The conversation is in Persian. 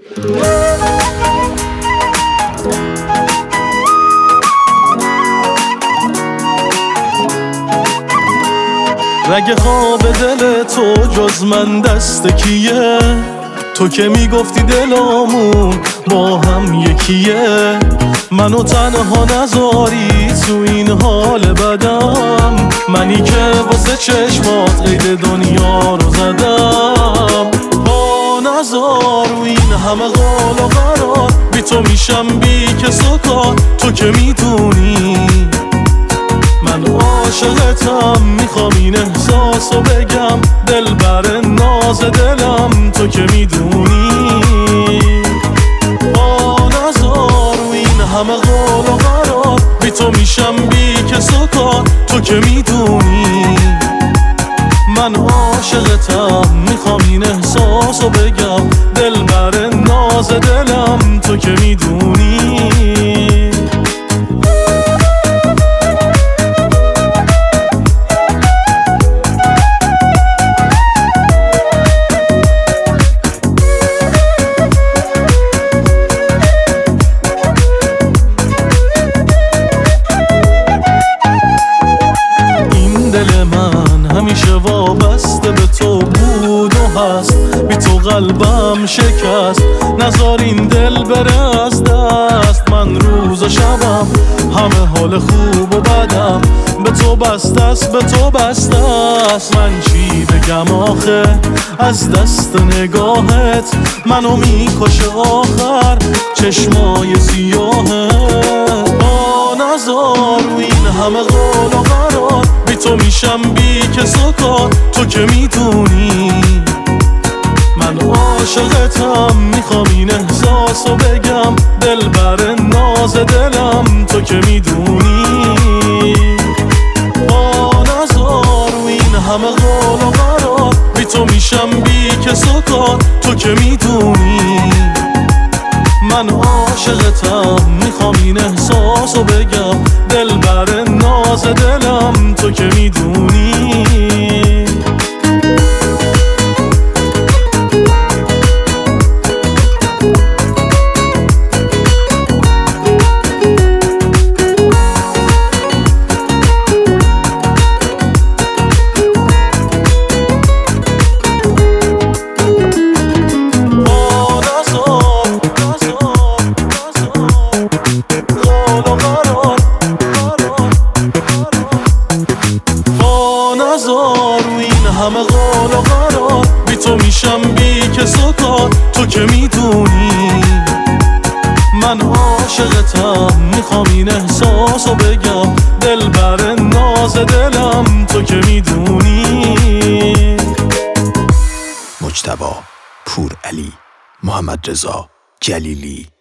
رگ خواب دل تو جز من دست کیه؟ تو که میگفتی دلامون با هم یکیه. منو تنها نذاری تو این حال بدم، منی که واسه چشمات عید دنیا رو زدم. با نذار و این همه قال و قرار، بی تو میشم بی کس و کار. تو که میدونی من عاشقتم، میخوام این احساسو بگم دل بر ناز دلم. تو که میدونی با نذار و این همه قول و قرار، بی تو میشم بی کس و کار. تو که میدونی من عاشقتم، میخوام این احساسو بگم دل بر ناز دلم. تو که میدونی همیشه وابسته به تو بود و هست، بی تو قلبم شکست. نذار این دل بره از دست، من روز و شبم همه حال خوب و بدم به تو بسته است، به تو بسته است. من چی بگم آخه از دست نگاهت، منو میکشه آخر چشمای سیاهت. با نذار و این همه قول و قرار، بی تو میشم بی کس و کار. تو که میدونی من عاشقتم، میخوام این احساسو بگم دل بر ناز دلم. تو که میدونی با نذار و این همه قول و قرار، بی تو میشم بی کس و کار. تو که میدونی من عاشقتم، میخوام این احساسو بگم دل بر ناز دلم. تو که میدونی همه قول و قرار، بی تو میشم بی کس و کار. تو که میدونی من عاشقتم، میخوام این احساسو بگم دل بر ناز دلم. تو که میدونی مجتبی پورعلی، محمد رضا جلیلی.